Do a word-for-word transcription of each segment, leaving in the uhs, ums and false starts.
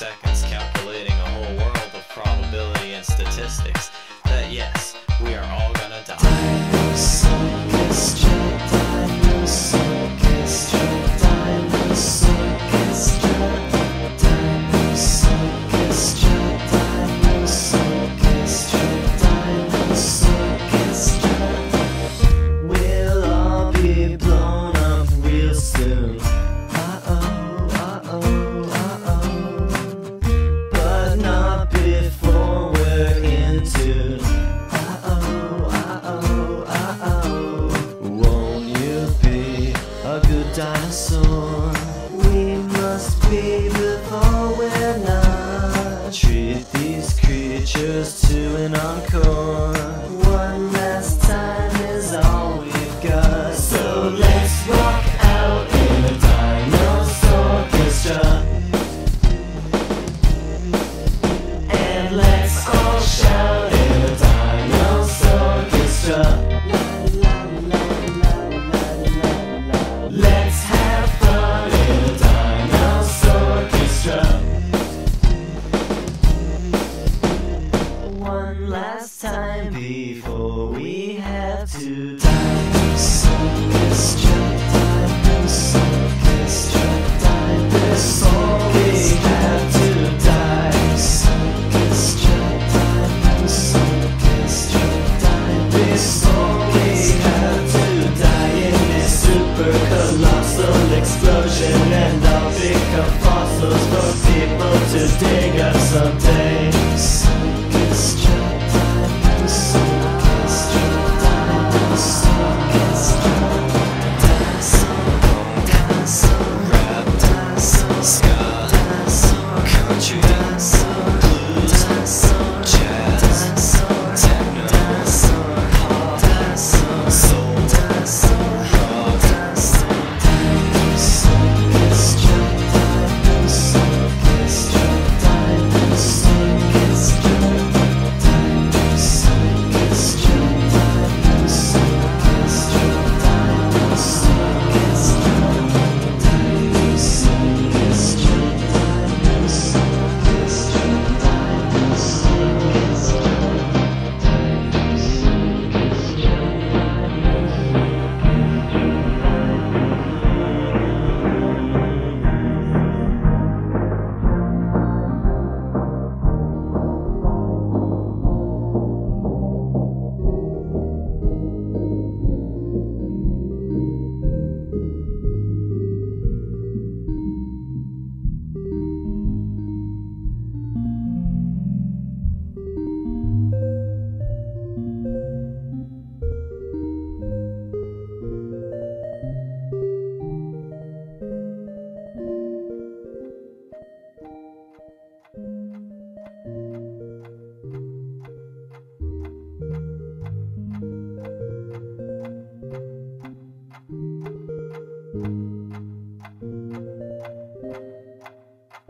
seconds, calculating a whole world of probability and statistics, that yes, we are all gonna die. We'll all be blown up real soon. Uh-oh, uh-oh, uh-oh. But not before we're in tune. Uh-oh, uh-oh, uh-oh. Won't you be a good dinosaur? We must be before we're not. Treat these creatures to an encore. One last time is all we've got. So let's rock out in a dinosaur orchestra, and let's all shout in a dinosaur orchestra. Let's have fun in a dinosaur orchestra. One last time before we have to die. Dinosaur orchestra, dinosaur orchestra, dinosaur we have to die. Dinosaur orchestra, dinosaur orchestra, dinosaur we have to die in this super colossal explosion, and I'll pick up fossils for people to dig up someday.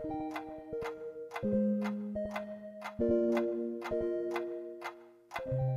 You